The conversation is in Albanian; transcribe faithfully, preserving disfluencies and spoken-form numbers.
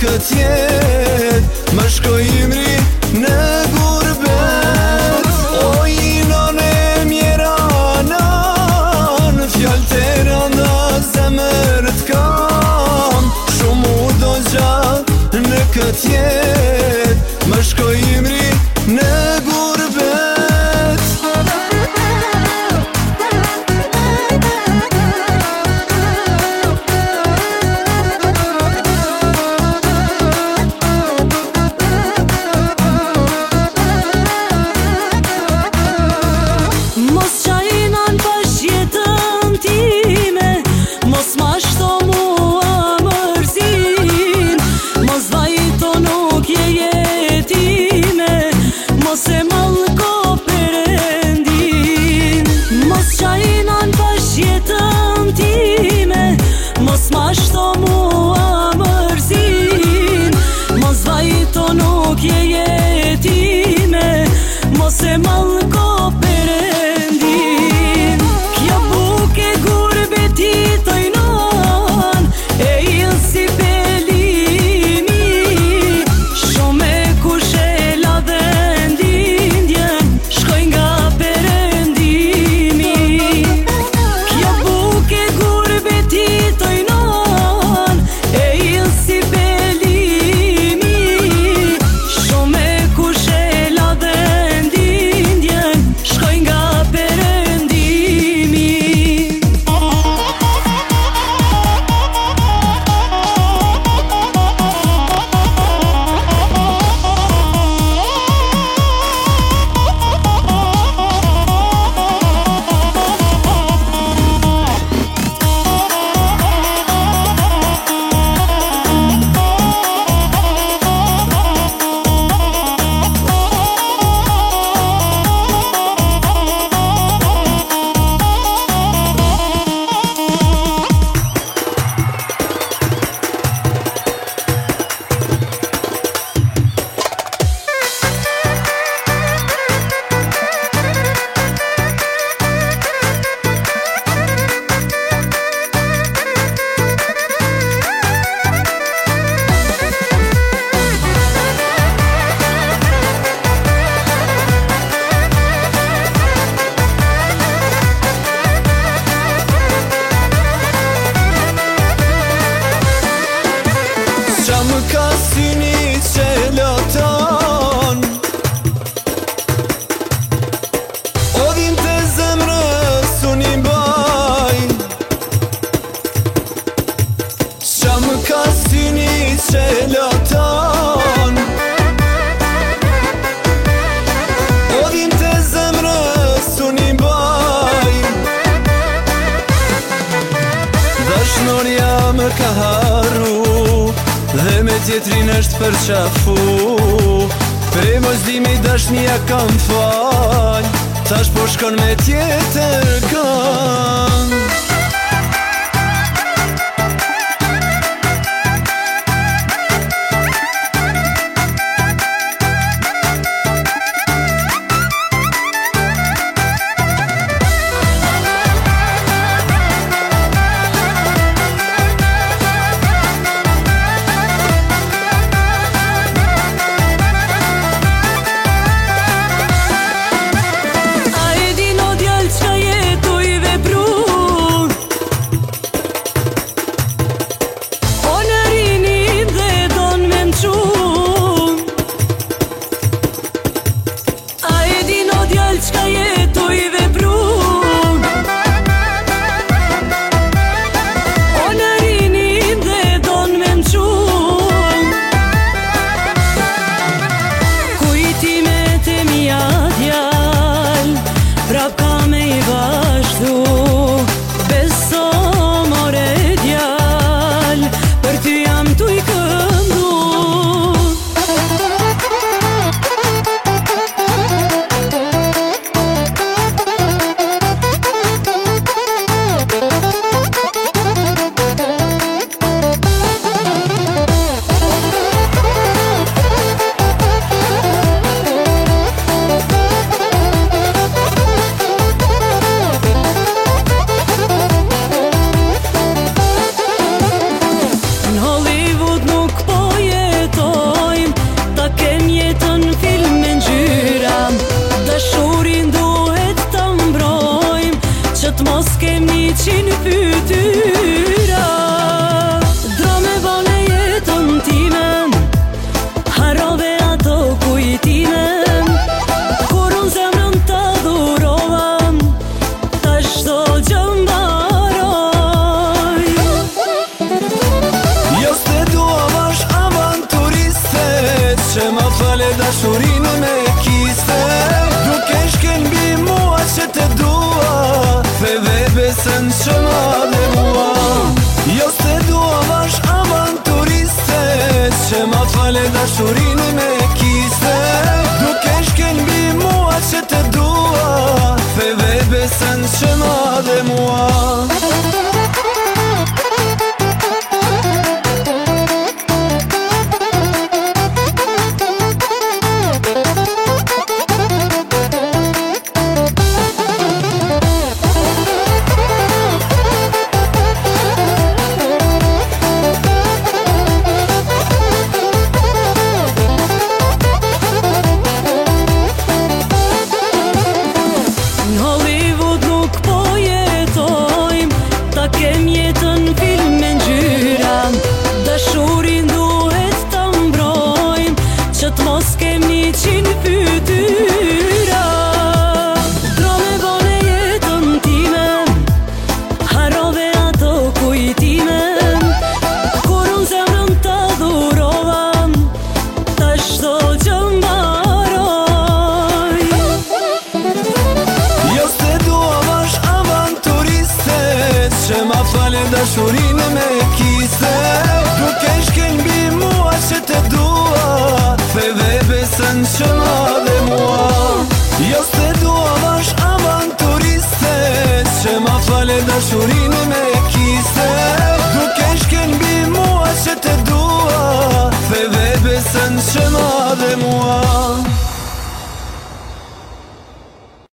këtë jet më shkoj imri në gurbet. O inon e mjeranan, fjall të rënda zemër t'kam. Shumë u do gjatë në këtë jet më shkoj imri në gurbet. Më ka haru dhe me tjetrin është përqafu. Prej mosdimi dashnia kam fal, tash po shkon me tjetër kanë. Ai di no djallë qka jetu i vepru, dashurinë me kiste. Duke shken bi mua që të dua, the dhe besën që ma dhe mua. Jo se dua vash avanturiste, që ma fale dashurinë me kiste. Duke shken bi mua që të dua, the dhe besën që ma dhe mua. Mos kemi qinë fytyra, dro me bone jetën time, harrove ato kujtime, kur unë zemrën të dhurovam, ta shto që mbaroj. Jo se dua vash avanturiste, që ma fale dashurinë me kiste. Duke shken bi mua që të dua, the dhe besën që ma dhe mua. Jo se dua vash avanturiste, që ma fale dashurinë me kiste. Duke shken bi mua që të dua, the dhe besën që ma